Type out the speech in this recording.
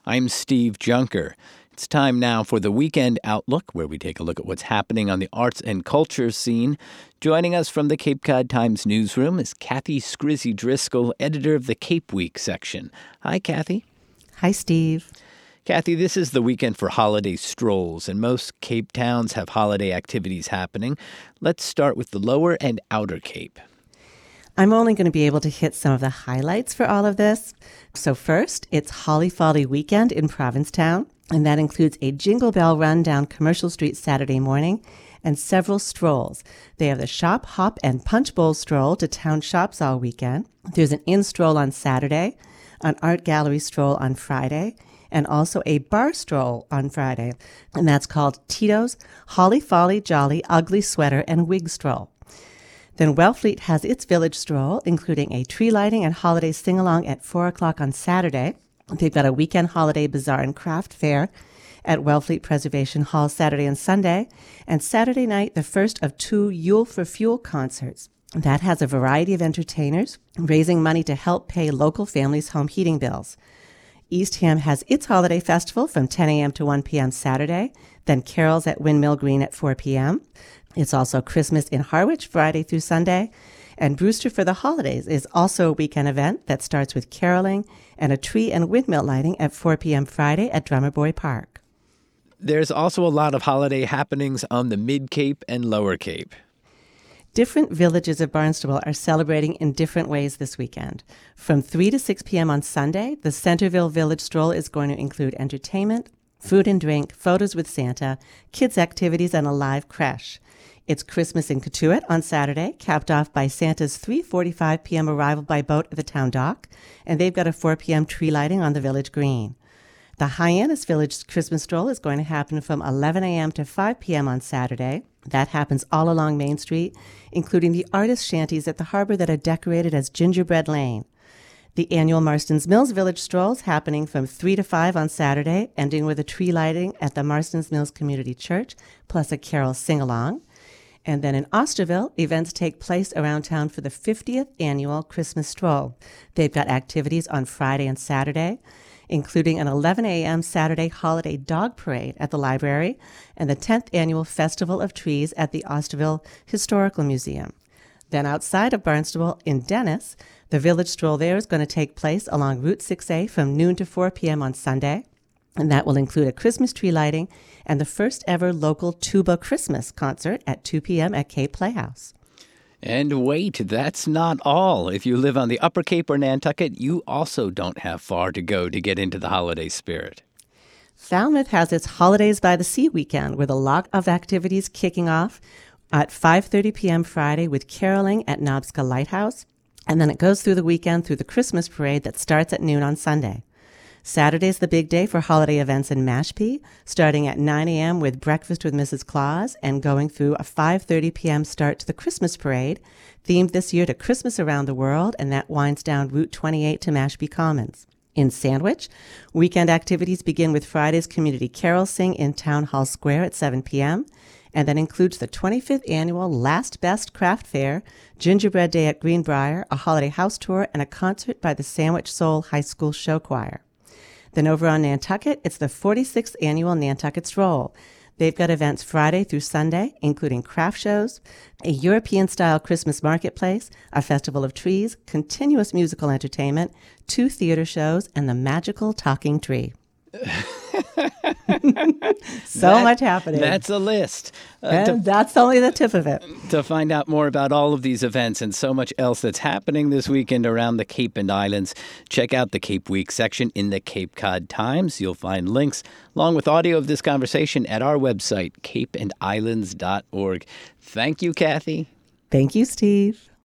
I'm Steve Junker. It's time now for the Weekend Outlook, where we take a look at what's happening on the arts and culture scene. Joining us from the Cape Cod Times newsroom is Kathy Scrizzy Driscoll, editor of the Cape Week section. Hi, Kathy. Hi, Steve. Kathy, this is the weekend for holiday strolls, and most Cape towns have holiday activities happening. Let's start with the Lower and Outer Cape. I'm only going to be able to hit some of the highlights for all of this. So first, it's Holly Folly Weekend in Provincetown, and that includes a Jingle Bell run down Commercial Street Saturday morning and several strolls. They have the Shop, Hop, and Punch Bowl stroll to town shops all weekend. There's an inn stroll on Saturday, an art gallery stroll on Friday, and also a bar stroll on Friday. And that's called Tito's Holly Folly Jolly Ugly Sweater and Wig Stroll. Then Wellfleet has its village stroll, including a tree lighting and holiday sing-along at 4 o'clock on Saturday. They've got a weekend holiday bazaar and craft fair at Wellfleet Preservation Hall Saturday and Sunday. And Saturday night, the first of 2 Yule for Fuel concerts. That has a variety of entertainers, raising money to help pay local families' home heating bills. Eastham has its holiday festival from 10 a.m. to 1 p.m. Saturday, then carols at Windmill Green at 4 p.m. It's also Christmas in Harwich, Friday through Sunday. And Brewster for the Holidays is also a weekend event that starts with caroling and a tree and windmill lighting at 4 p.m. Friday at Drummerboy Park. There's also a lot of holiday happenings on the Mid-Cape and Lower Cape. Different villages of Barnstable are celebrating in different ways this weekend. From 3 to 6 p.m. on Sunday, the Centerville Village Stroll is going to include entertainment, food and drink, photos with Santa, kids' activities, and a live creche. It's Christmas in Cotuit on Saturday, capped off by Santa's 3:45 p.m. arrival by boat at the town dock, and they've got a 4 p.m. tree lighting on the village green. The Hyannis Village Christmas Stroll is going to happen from 11 a.m. to 5 p.m. on Saturday. That happens all along Main Street, including the artist shanties at the harbor that are decorated as Gingerbread Lane. The annual Marston's Mills Village Stroll is happening from 3 to 5 on Saturday, ending with a tree lighting at the Marston's Mills Community Church, plus a carol sing-along. And then in Osterville, events take place around town for the 50th annual Christmas Stroll. They've got activities on Friday and Saturday, including an 11 a.m. Saturday holiday dog parade at the library and the 10th annual Festival of Trees at the Osterville Historical Museum. Then outside of Barnstable in Dennis, the village stroll there is going to take place along Route 6A from noon to 4 p.m. on Sunday. And that will include a Christmas tree lighting and the first ever local tuba Christmas concert at 2 p.m. at Cape Playhouse. And wait, that's not all. If you live on the Upper Cape or Nantucket, you also don't have far to go to get into the holiday spirit. Falmouth has its Holidays by the Sea weekend with a lot of activities kicking off at 5:30 p.m. Friday with caroling at Nobska Lighthouse. And then it goes through the weekend through the Christmas parade that starts at noon on Sunday. Saturday's the big day for holiday events in Mashpee, starting at 9 a.m. with Breakfast with Mrs. Claus and going through a 5:30 p.m. start to the Christmas parade, themed this year to Christmas Around the World, and that winds down Route 28 to Mashpee Commons. In Sandwich, weekend activities begin with Friday's Community Carol Sing in Town Hall Square at 7 p.m., and that includes the 25th annual Last Best Craft Fair, Gingerbread Day at Greenbrier, a holiday house tour, and a concert by the Sandwich Soul High School Show Choir. Then over on Nantucket, it's the 46th annual Nantucket Stroll. They've got events Friday through Sunday, including craft shows, a European-style Christmas marketplace, a festival of trees, continuous musical entertainment, 2 theater shows, and the magical talking tree. Much happening. That's a list. And that's only the tip of it. To find out more about all of these events and so much else that's happening this weekend around the Cape and Islands, check out the Cape Week section in the Cape Cod Times. You'll find links along with audio of this conversation at our website, capeandislands.org. Thank you, Kathy. Thank you, Steve.